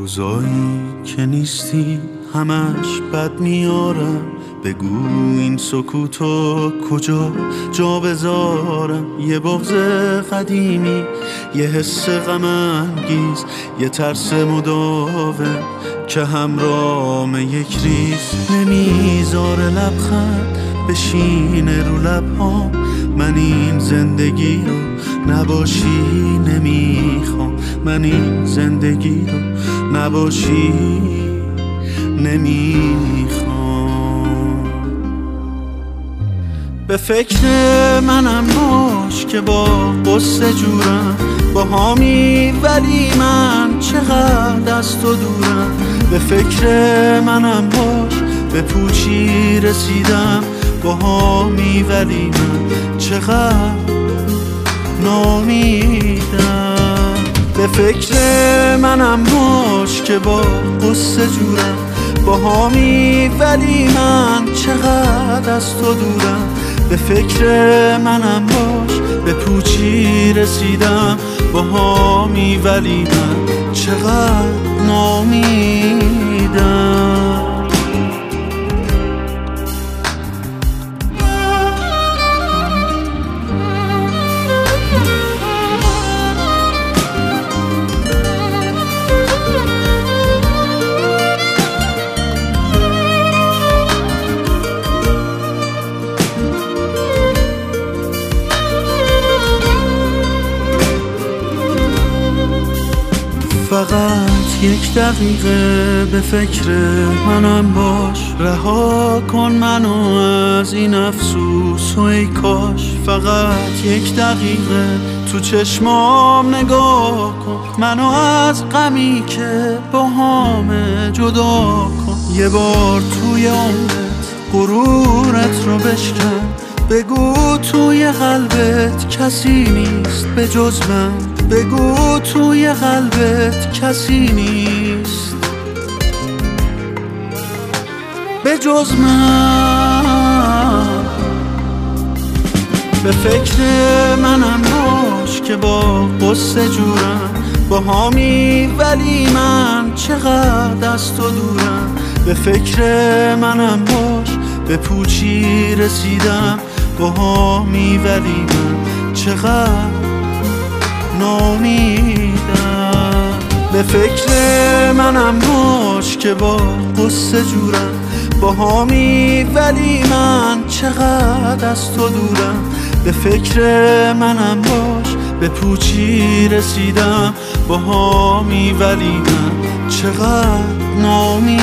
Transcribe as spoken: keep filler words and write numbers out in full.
روزایی که نیستی همش بد میارم، بگو این سکوتو کجا جا بذارم. یه بغض قدیمی، یه حس غم انگیز، یه ترس مداوم که همرام یک ریز نمیذاره لبخند بشینه رو لبهام. من این زندگی رو نباشی نمیخوام، من این زندگی رو نباشی نمیخوام. به فکر منم باش که با قصه جورم، با هامی ولی من چقدر از تو دورم. به فکر منم باش به پوچی رسیدم، با هامی ولی من چقدر نامیدم. به فکر منم باش که با قصه جورم، با هامی ولی من چقدر از تو دورم. به فکر منم باش به پوچی رسیدم، با هامی ولی من چقدر نامیدم. فقط یک دقیقه به فکر منم باش، رها کن منو از این افسوس و ای کاش. فقط یک دقیقه تو چشمام نگاه کن، منو از غمی که با همه جدا کن. یه بار توی عمرت غرورت رو بشکن، بگو توی قلبت کسی نیست به جز من، بگو توی قلبت کسی نیست به جز من. به فکر منم باش که با قصه جورم، با هامی ولی من چقدر از تو دورم. به فکر منم باش به پوچی رسیدم، با هامی ولی من چقدر نامیدم. به فکر منم باش که با قصه جورم، با هامی ولی من چقدر از تو دورم. به فکر منم باش به پوچی رسیدم، با هامی ولی من چقدر نامیدم.